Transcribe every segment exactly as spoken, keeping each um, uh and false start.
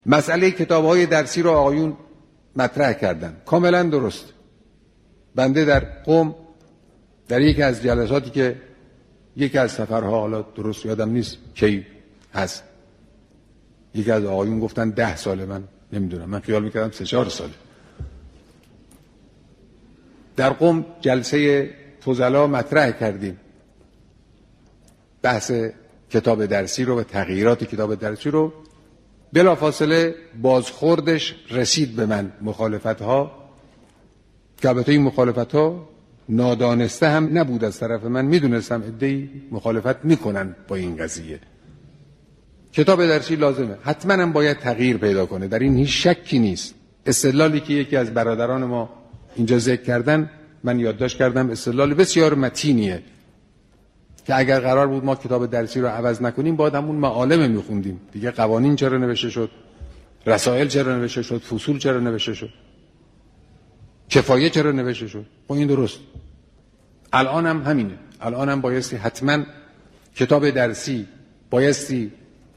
مسئله کتاب‌های درسی رو آقایون مطرح کردن، کاملا درست. بنده در قم در یکی از جلساتی که یکی از سفرها، حالا درست یادم نیست کی هست، یکی از آقایون گفتن ده ساله، من نمیدونم، من خیال میکردم سه چهار ساله. در قم جلسه فضلا مطرح کردیم بحث کتاب درسی رو و تغییرات کتاب درسی رو. بلافاصله بازخوردش رسید به من، مخالفت ها، که البته این مخالفت ها نادانسته هم نبود از طرف من، میدونستم عده‌ای مخالفت میکنن با این قضیه. کتاب درسی لازمه، حتما هم باید تغییر پیدا کنه، در این هیچ شکی نیست. استدلالی که یکی از برادران ما اینجا ذکر کردن، من یادداشت کردم، استدلال بسیار متینیه که اگر قرار بود ما کتاب درسی رو عوض نکنیم باید همون معالم میخوندیم دیگه. قوانین چرا نوشته شد، رسائل چرا نوشته شد، فصول چرا نوشته شد، کفایه چرا نوشته شد. خب این درست، الان هم همینه. الان هم بایستی حتما کتاب درسی بایستی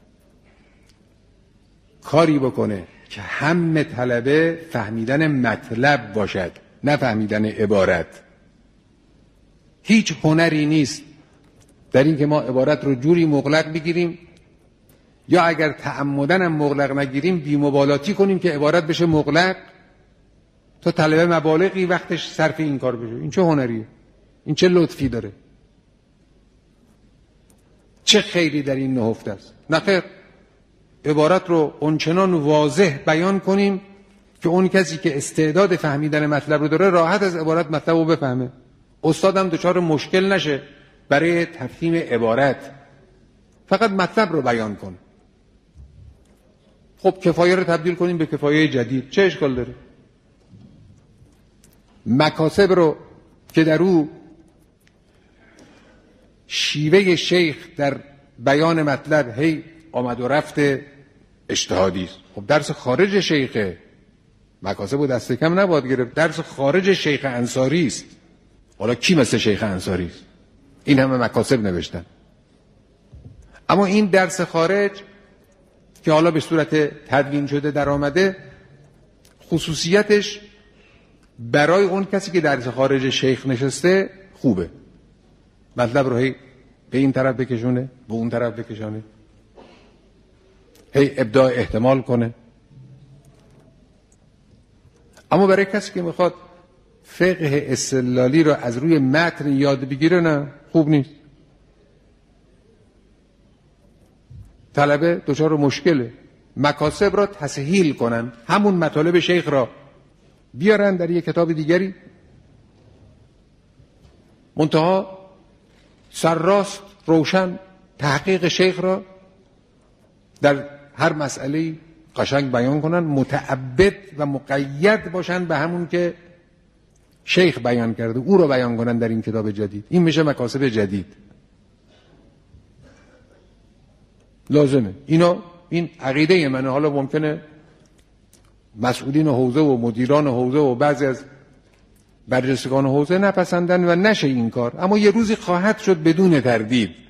کاری بکنه که هم طلبه فهمیدن مطلب باشد، نه فهمیدن عبارت. هیچ هنری نیست در این که ما عبارت رو جوری مغلق بگیریم یا اگر تعمدن هم مغلق نگیریم بی‌مبالاتی کنیم که عبارت بشه مغلق تا طلبه مبالغی وقتش صرف این کار بشه. این چه هنریه؟ این چه لطفی داره؟ چه خیری در این نهفته است؟ نخیر، عبارت رو اونچنان واضح بیان کنیم که اون کسی که استعداد فهمیدن مطلب رو داره راحت از عبارت مطلب رو بفهمه، استادم دچار مشکل نشه برای تفهیم عبارت، فقط مطلب رو بیان کن. خب کفایه رو تبدیل کنیم به کفایه جدید، چه اشکال داره؟ مکاسب رو که در او شیوه شیخ در بیان مطلب هی آمد و رفت اجتهادی است. خب درس خارج شیخه، مکاسب و دست کم نباید گرفت، درس خارج شیخ انصاری است. حالا کی مثل شیخ انصاری است؟ این همه مکاسب نوشتن. اما این درس خارج که حالا به صورت تدوین شده در آمده، خصوصیتش برای اون کسی که درس خارج شیخ نشسته خوبه، مطلب رو هی به این طرف بکشونه، به اون طرف بکشونه، هی ابداع احتمال کنه. اما برای کسی که میخواد فقه استدلالی رو از روی متن یاد بگیره، نه، خوب نیست. طلبه دچار مشکله. مکاسب را تسهیل کنن، همون مطالب شیخ را بیارن در یک کتاب دیگری، منتها سرراست روشن تحقیق شیخ را در هر مسئله قشنگ بیان کنن، متعبد و مقید باشن به همون که شیخ بیان کرده، او رو بیان کنن در این کتاب جدید. این میشه مکاسب جدید، لازمه. اینا این عقیده منه. حالا ممکنه مسئولین حوزه و مدیران حوزه و بعضی از برجستگان حوزه نپسندن و نشه این کار، اما یه روزی خواهد شد بدون تردید.